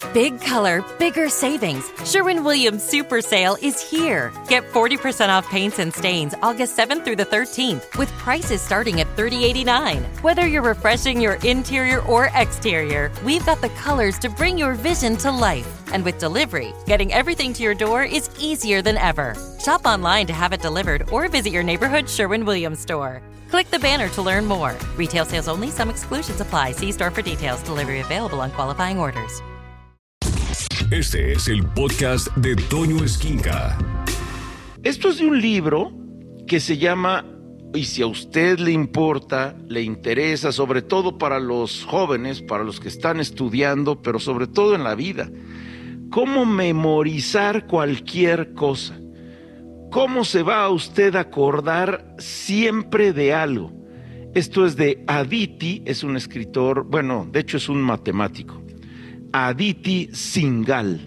Big color, bigger savings. Sherwin-Williams Super Sale is here. Get 40% off paints and stains August 7th through the 13th with prices starting at $30.89. Whether you're refreshing your interior or exterior, we've got the colors to bring your vision to life. And with delivery, getting everything to your door is easier than ever. Shop online to have it delivered or visit your neighborhood Sherwin-Williams store. Click the banner to learn more. Retail sales only. Some exclusions apply. See store for details. Delivery available on qualifying orders. Este es el podcast de Toño Esquinca. Esto es de un libro que se llama, y si a usted le importa, le interesa, sobre todo para los jóvenes, para los que están estudiando, pero sobre todo en la vida, cómo memorizar cualquier cosa. ¿Cómo se va a usted a acordar siempre de algo? Esto es de Aditi, es un escritor, bueno, de hecho es un matemático. Aditi Singhal.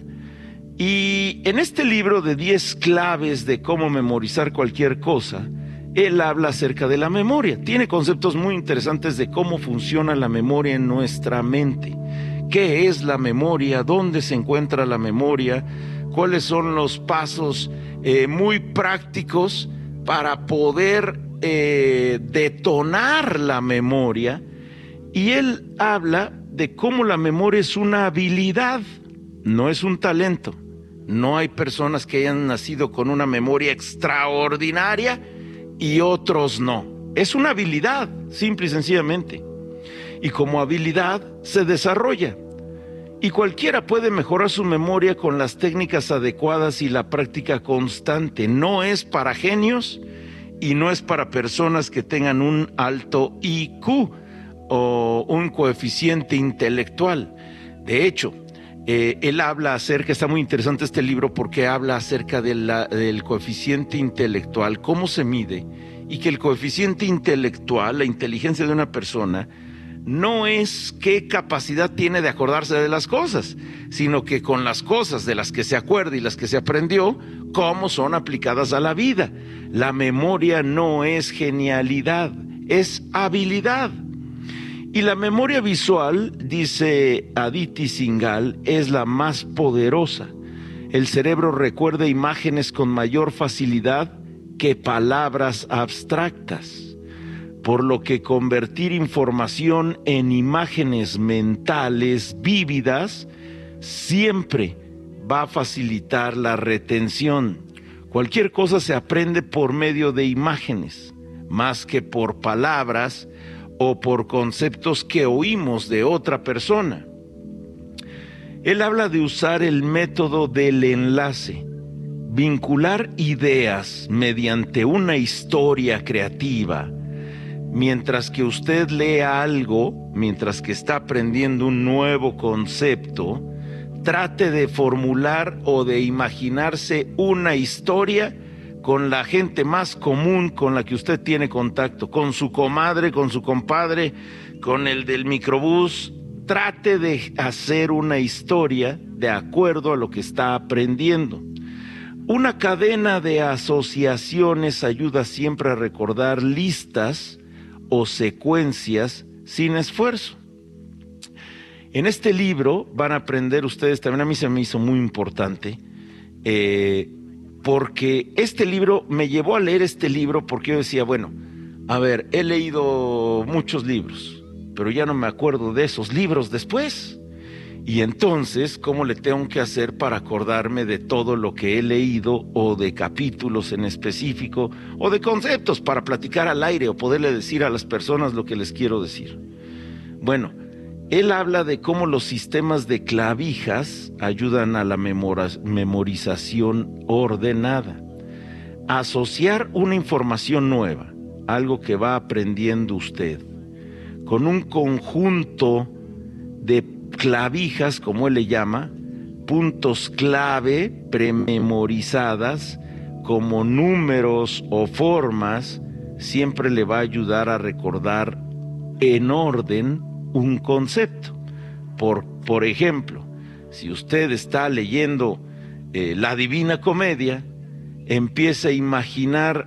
Y en este libro de 10 claves de cómo memorizar cualquier cosa, él habla acerca de la memoria. Tiene conceptos muy interesantes de cómo funciona la memoria en nuestra mente. ¿Qué es la memoria? ¿Dónde se encuentra la memoria? ¿Cuáles son los pasos muy prácticos para poder detonar la memoria? Y él habla de cómo la memoria es una habilidad, no es un talento. No hay personas que hayan nacido con una memoria extraordinaria y otros no. Es una habilidad, simple y sencillamente. Y como habilidad se desarrolla. Y cualquiera puede mejorar su memoria con las técnicas adecuadas y la práctica constante. No es para genios y no es para personas que tengan un alto IQ o un coeficiente intelectual. De hecho, él habla acerca, está muy interesante este libro porque habla acerca del coeficiente intelectual, cómo se mide, y que el coeficiente intelectual, la inteligencia de una persona, no es qué capacidad tiene de acordarse de las cosas, sino que con las cosas de las que se acuerda y las que se aprendió, cómo son aplicadas a la vida. La memoria no es genialidad, es habilidad. Y la memoria visual, dice Aditi Singhal, es la más poderosa. El cerebro recuerda imágenes con mayor facilidad que palabras abstractas, por lo que convertir información en imágenes mentales vívidas siempre va a facilitar la retención. Cualquier cosa se aprende por medio de imágenes, más que por palabras o por conceptos que oímos de otra persona. Él habla de usar el método del enlace, vincular ideas mediante una historia creativa. Mientras que usted lea algo, mientras que está aprendiendo un nuevo concepto, trate de formular o de imaginarse una historia con la gente más común con la que usted tiene contacto, con su comadre, con su compadre, con el del microbús. Trate de hacer una historia de acuerdo a lo que está aprendiendo. Una cadena de asociaciones ayuda siempre a recordar listas o secuencias sin esfuerzo. En este libro van a aprender ustedes, también a mí se me hizo muy importante, porque este libro, me llevó a leer este libro porque yo decía, bueno, a ver, he leído muchos libros, pero ya no me acuerdo de esos libros después. Y entonces, ¿cómo le tengo que hacer para acordarme de todo lo que he leído, o de capítulos en específico, o de conceptos para platicar al aire o poderle decir a las personas lo que les quiero decir? Bueno, él habla de cómo los sistemas de clavijas ayudan a la memorización ordenada. Asociar una información nueva, algo que va aprendiendo usted, con un conjunto de clavijas, como él le llama, puntos clave prememorizadas, como números o formas, siempre le va a ayudar a recordar en orden un concepto. Por ejemplo, si usted está leyendo la Divina Comedia, empieza a imaginar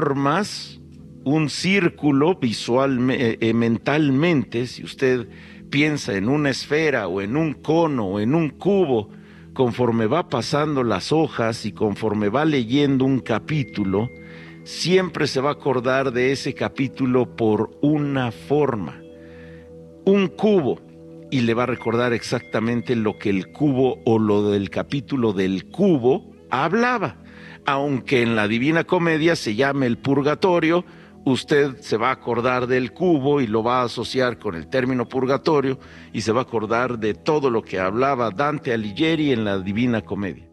formas, un círculo mentalmente. Si usted piensa en una esfera o en un cono o en un cubo, conforme va pasando las hojas y conforme va leyendo un capítulo, siempre se va a acordar de ese capítulo por una forma, un cubo, y le va a recordar exactamente lo que el cubo o lo del capítulo del cubo hablaba. Aunque en la Divina Comedia se llame el purgatorio, usted se va a acordar del cubo y lo va a asociar con el término purgatorio y se va a acordar de todo lo que hablaba Dante Alighieri en la Divina Comedia.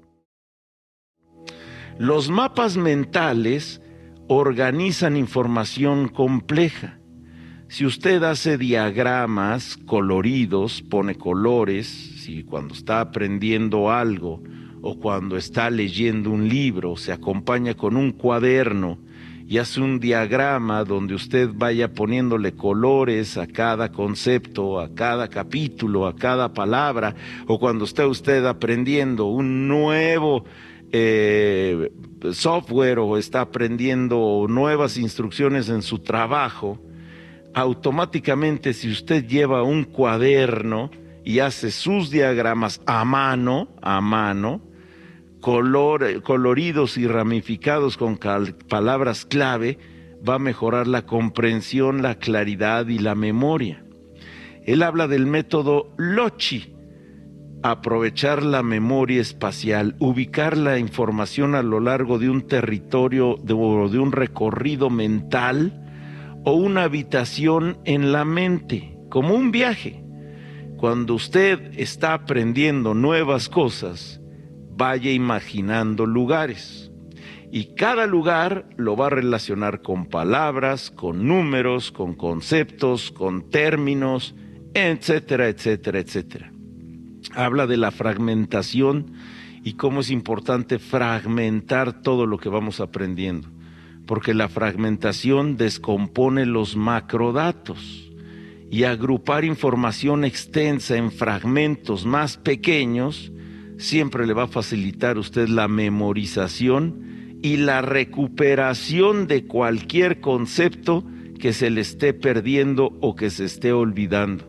Los mapas mentales organizan información compleja. Si usted hace diagramas coloridos, pone colores, si cuando está aprendiendo algo o cuando está leyendo un libro se acompaña con un cuaderno y hace un diagrama donde usted vaya poniéndole colores a cada concepto, a cada capítulo, a cada palabra, o cuando está usted aprendiendo un nuevo software o está aprendiendo nuevas instrucciones en su trabajo, automáticamente si usted lleva un cuaderno y hace sus diagramas a mano, coloridos y ramificados con palabras clave, va a mejorar la comprensión, la claridad y la memoria. Él habla del método Loci, aprovechar la memoria espacial, ubicar la información a lo largo de un territorio o de un recorrido mental o una habitación en la mente, como un viaje. Cuando usted está aprendiendo nuevas cosas, vaya imaginando lugares y cada lugar lo va a relacionar con palabras, con números, con conceptos, con términos, etcétera, etcétera, etcétera. Habla de la fragmentación y cómo es importante fragmentar todo lo que vamos aprendiendo, porque la fragmentación descompone los macrodatos y agrupar información extensa en fragmentos más pequeños siempre le va a facilitar a usted la memorización y la recuperación de cualquier concepto que se le esté perdiendo o que se esté olvidando.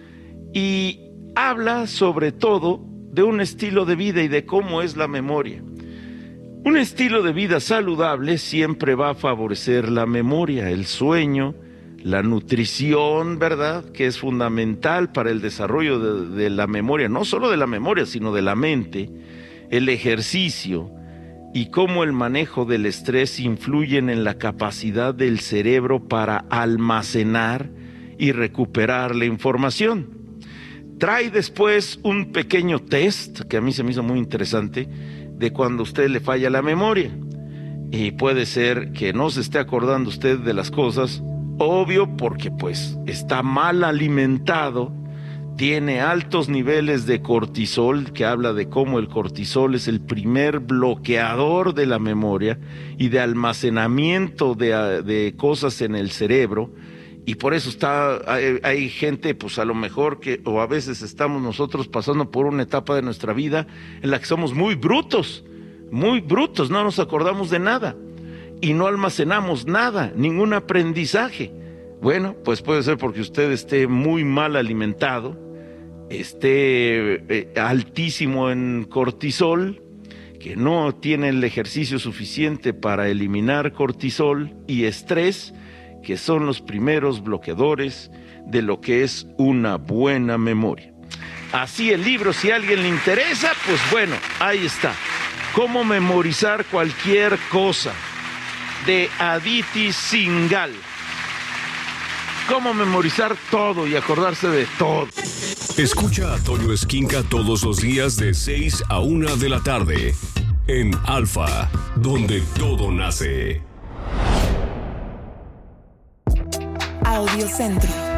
Y habla sobre todo de un estilo de vida y de cómo es la memoria. Un estilo de vida saludable siempre va a favorecer la memoria, el sueño, la nutrición, ¿verdad?, que es fundamental para el desarrollo de la memoria, no solo de la memoria, sino de la mente, el ejercicio y cómo el manejo del estrés influyen en la capacidad del cerebro para almacenar y recuperar la información. Trae después un pequeño test que a mí se me hizo muy interesante de cuando a usted le falla la memoria y puede ser que no se esté acordando usted de las cosas, obvio porque pues está mal alimentado, tiene altos niveles de cortisol, que habla de cómo el cortisol es el primer bloqueador de la memoria y de almacenamiento de cosas en el cerebro. Y por eso hay gente, pues a lo mejor que, o a veces estamos nosotros pasando por una etapa de nuestra vida en la que somos muy brutos, no nos acordamos de nada y no almacenamos nada, ningún aprendizaje. Bueno, pues puede ser porque usted esté muy mal alimentado, esté altísimo en cortisol, que no tiene el ejercicio suficiente para eliminar cortisol y estrés, que son los primeros bloqueadores de lo que es una buena memoria. Así el libro, si a alguien le interesa, pues bueno, ahí está. Cómo memorizar cualquier cosa, de Aditi Singhal. Cómo memorizar todo y acordarse de todo. Escucha a Toño Esquinca todos los días de 6 a 1 de la tarde en Alfa, donde todo nace. Audiocentro.